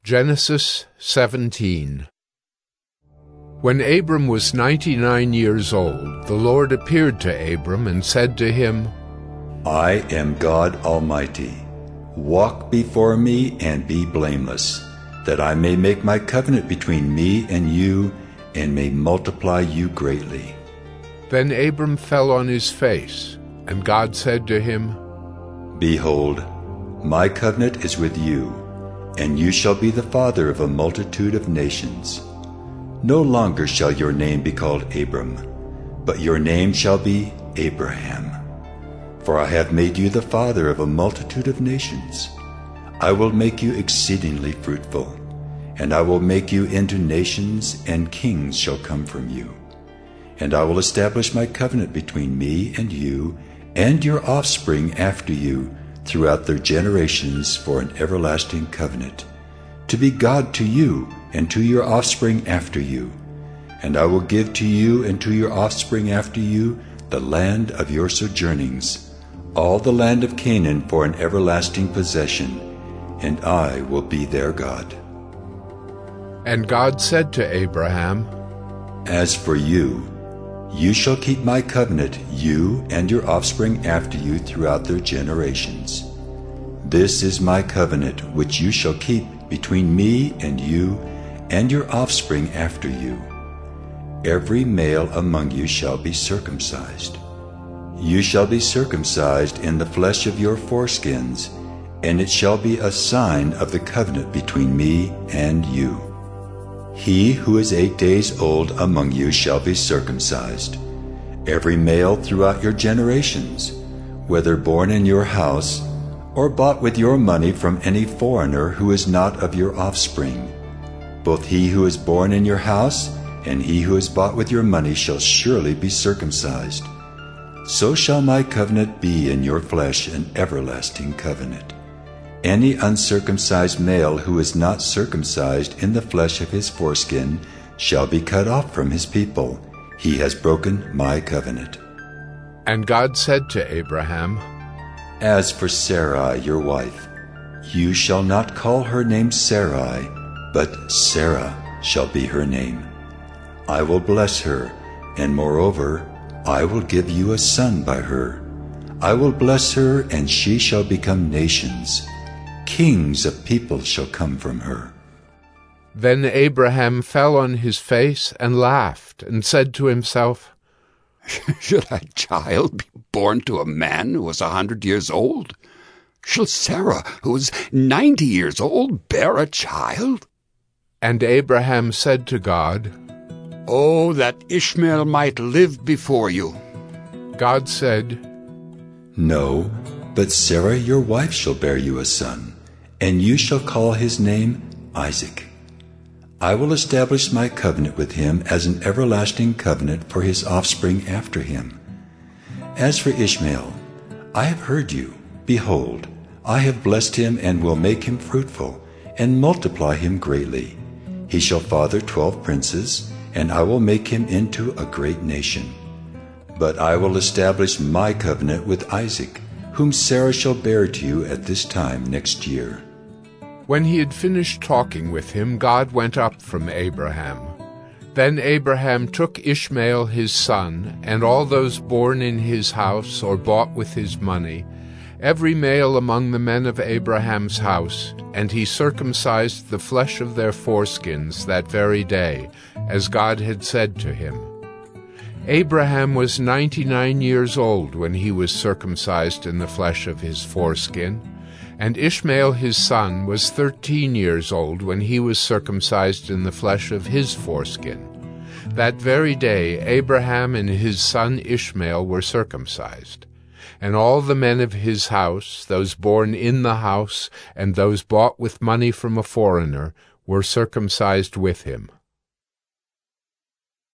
Genesis 17. When Abram was 99 years old, the Lord appeared to Abram and said to him, I am God Almighty. Walk before me and be blameless, that I may make my covenant between me and you, and may multiply you greatly. Then Abram fell on his face, and God said to him, Behold, my covenant is with you, and you shall be the father of a multitude of nations. No longer shall your name be called Abram, but your name shall be Abraham. For I have made you the father of a multitude of nations. I will make you exceedingly fruitful, and I will make you into nations, and kings shall come from you. And I will establish my covenant between me and you, and your offspring after you, throughout their generations for an everlasting covenant, to be God to you and to your offspring after you. And I will give to you and to your offspring after you the land of your sojournings, all the land of Canaan for an everlasting possession, and I will be their God. And God said to Abraham, As for you, you shall keep my covenant, you and your offspring after you throughout their generations. This is my covenant which you shall keep between me and you and your offspring after you. Every male among you shall be circumcised. You shall be circumcised in the flesh of your foreskins, and it shall be a sign of the covenant between me and you. He who is 8 days old among you shall be circumcised, every male throughout your generations, whether born in your house or bought with your money from any foreigner who is not of your offspring. Both he who is born in your house and he who is bought with your money shall surely be circumcised. So shall my covenant be in your flesh, an everlasting covenant. Any uncircumcised male who is not circumcised in the flesh of his foreskin shall be cut off from his people. He has broken my covenant. And God said to Abraham, As for Sarai, your wife, you shall not call her name Sarai, but Sarah shall be her name. I will bless her, and moreover, I will give you a son by her. I will bless her, and she shall become nations. Kings of people shall come from her. Then Abraham fell on his face and laughed, and said to himself, Should a child be born to a man who is 100 years old? Shall Sarah, who is 90 years old, bear a child? And Abraham said to God, Oh, that Ishmael might live before you. God said, No, but Sarah your wife shall bear you a son, and you shall call his name Isaac. I will establish my covenant with him as an everlasting covenant for his offspring after him. As for Ishmael, I have heard you. Behold, I have blessed him and will make him fruitful, and multiply him greatly. He shall father 12 princes, and I will make him into a great nation. But I will establish my covenant with Isaac, whom Sarah shall bear to you at this time next year. When he had finished talking with him, God went up from Abraham. Then Abraham took Ishmael his son, and all those born in his house or bought with his money, every male among the men of Abraham's house, and he circumcised the flesh of their foreskins that very day, as God had said to him. Abraham was 99 years old when he was circumcised in the flesh of his foreskin, and Ishmael his son was 13 years old when he was circumcised in the flesh of his foreskin. That very day Abraham and his son Ishmael were circumcised. And all the men of his house, those born in the house, and those bought with money from a foreigner, were circumcised with him.